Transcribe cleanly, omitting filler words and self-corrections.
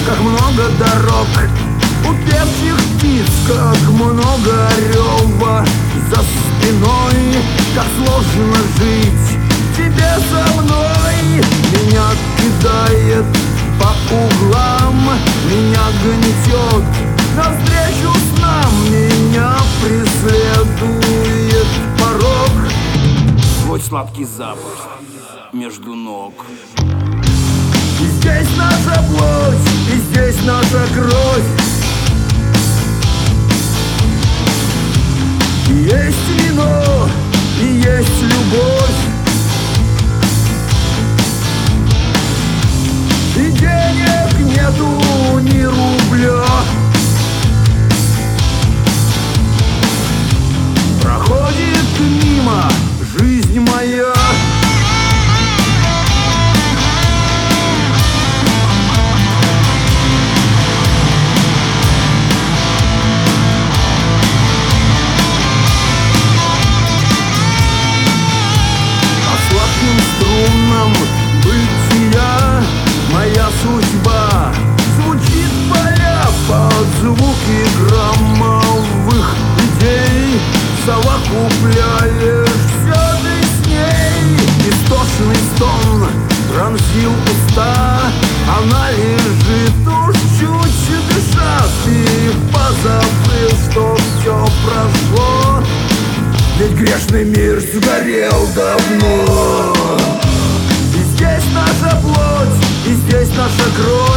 как много дорог, у певчих птиц, как много рева за спиной, как сложно жить тебе со мной. Меня кидает по углам, меня гнетет навстречу снам, меня преследует порог, твой сладкий запах между ног. И здесь наша плоть, и здесь наша кровь. И есть вино, и есть любовь. И денег нету ни рубля. Проходит мимо жизнь моя. Струнам бытия моя судьба звучит поля под звуки громовых идей. Совокупляешь все ты с ней. Истошный стон пронзил уста, она лежит уж чуть дыша. Ты позабыл, что все прошло, ведь грешный мир сгорел давно. И здесь наша плоть, и здесь наша кровь.